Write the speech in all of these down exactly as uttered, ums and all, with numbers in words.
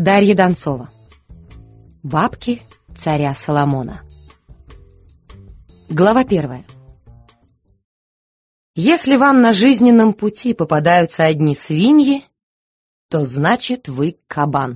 Дарья Донцова. Бабки царя Соломона. Глава первая. Если вам на жизненном пути попадаются одни свиньи, то значит вы кабан.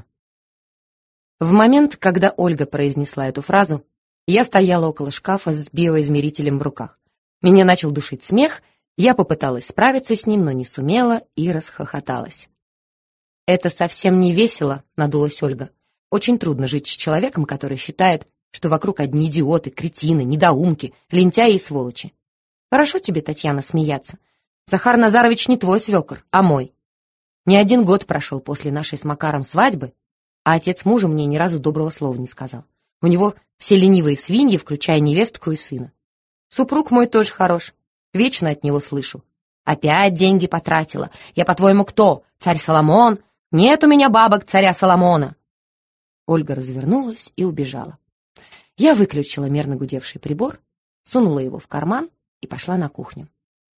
В момент, когда Ольга произнесла эту фразу, я стояла около шкафа с биоизмерителем в руках. Меня начал душить смех, я попыталась справиться с ним, но не сумела и расхохоталась. «Это совсем не весело», — надулась Ольга. «Очень трудно жить с человеком, который считает, что вокруг одни идиоты, кретины, недоумки, лентяи и сволочи. Хорошо тебе, Татьяна, смеяться. Захар Назарович не твой свекор, а мой. Не один год прошел после нашей с Макаром свадьбы, а отец мужа мне ни разу доброго слова не сказал. У него все ленивые свиньи, включая невестку и сына. Супруг мой тоже хорош, вечно от него слышу. Опять деньги потратила. Я, по-твоему, кто? Царь Соломон? Нет у меня бабок царя Соломона». Ольга развернулась и убежала. Я выключила мерно гудевший прибор, сунула его в карман и пошла на кухню.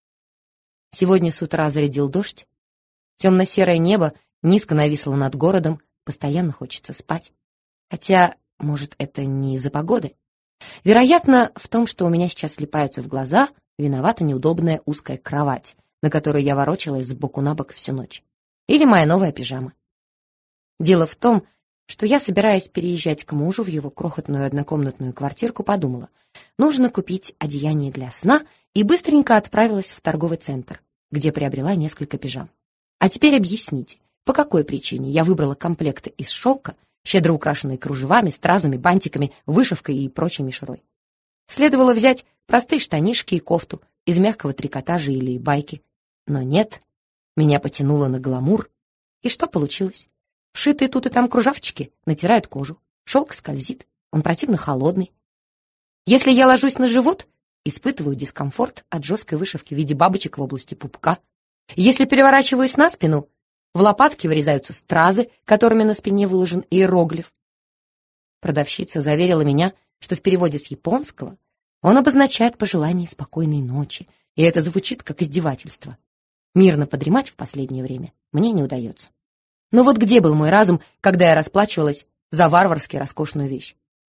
Сегодня с утра зарядил дождь. Темно-серое небо низко нависло над городом, постоянно хочется спать. Хотя, может, это не из-за погоды. Вероятно, в том, что у меня сейчас слипаются в глаза, виновата неудобная узкая кровать, на которой я ворочалась сбоку на бок всю ночь. Или моя новая пижама. Дело в том, что я, собираясь переезжать к мужу в его крохотную однокомнатную квартирку, подумала, нужно купить одеяние для сна, и быстренько отправилась в торговый центр, где приобрела несколько пижам. А теперь объясните, по какой причине я выбрала комплекты из шелка, щедро украшенные кружевами, стразами, бантиками, вышивкой и прочей мишурой. Следовало взять простые штанишки и кофту из мягкого трикотажа или байки. Но нет, меня потянуло на гламур. И что получилось? Вшитые тут и там кружавчики натирают кожу. Шелк скользит, он противно холодный. Если я ложусь на живот, испытываю дискомфорт от жесткой вышивки в виде бабочек в области пупка. Если переворачиваюсь на спину, в лопатки вырезаются стразы, которыми на спине выложен иероглиф. Продавщица заверила меня, что в переводе с японского он обозначает пожелание спокойной ночи, и это звучит как издевательство. Мирно подремать в последнее время мне не удается. Но вот где был мой разум, когда я расплачивалась за варварски роскошную вещь?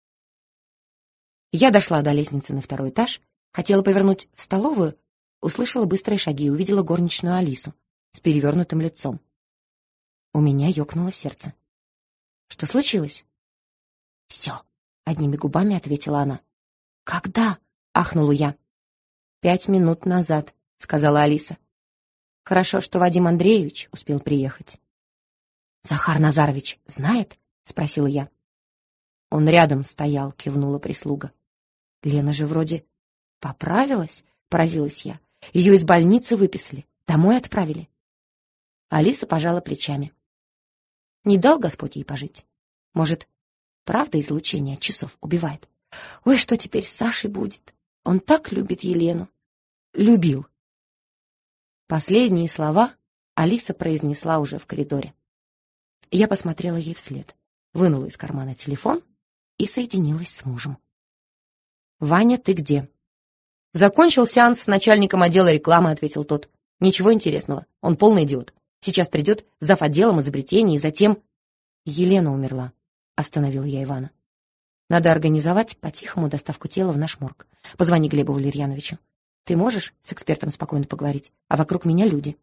Я дошла до лестницы на второй этаж, хотела повернуть в столовую, услышала быстрые шаги и увидела горничную Алису с перевернутым лицом. У меня ёкнуло сердце. Что случилось? «Все», — одними губами ответила она. «Когда?» — ахнула я. «Пять минут назад», — сказала Алиса. «Хорошо, что Вадим Андреевич успел приехать». «Захар Назарович знает?» — спросила я. «Он рядом стоял», — кивнула прислуга. «Лена же вроде поправилась», — поразилась я. «Ее из больницы выписали, домой отправили». Алиса пожала плечами. «Не дал Господь ей пожить. Может, правда излучение от часов убивает? Ой, что теперь с Сашей будет? Он так любит Елену». «Любил». Последние слова Алиса произнесла уже в коридоре. Я посмотрела ей вслед, вынула из кармана телефон и соединилась с мужем. «Ваня, ты где?» «Закончил сеанс с начальником отдела рекламы», — ответил тот. «Ничего интересного, он полный идиот. Сейчас придет зав. Отделом изобретений, и затем...» «Елена умерла», — остановила я Ивана. «Надо организовать по-тихому доставку тела в наш морг. Позвони Глебу Валерьяновичу. Ты можешь с экспертом спокойно поговорить, а вокруг меня люди».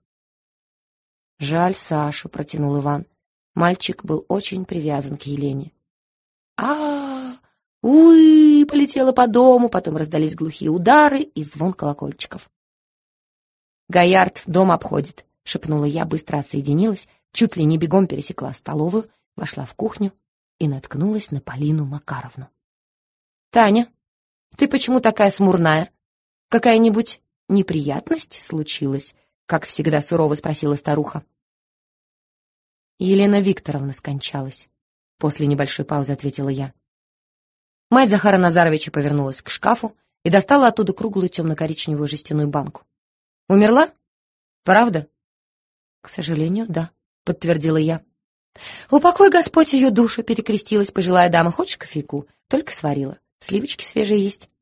«Жаль Сашу», — протянул Иван. Мальчик был очень привязан к Елене. а уй полетела по дому, потом раздались глухие удары и звон колокольчиков. «Гоярд дом обходит», — шепнула я, быстро отсоединилась, чуть ли не бегом пересекла столовую, вошла в кухню и наткнулась на Полину Макаровну. «Таня, ты почему такая смурная? Какая-нибудь неприятность случилась?» — как всегда сурово спросила старуха. «Елена Викторовна скончалась», — после небольшой паузы ответила я. Мать Захара Назаровича повернулась к шкафу и достала оттуда круглую темно-коричневую жестяную банку. «Умерла? Правда?» «К сожалению, да», — подтвердила я. «Упокой Господь ее душу», — перекрестилась пожилая дама. «Хочешь кофейку? Только сварила. Сливочки свежие есть».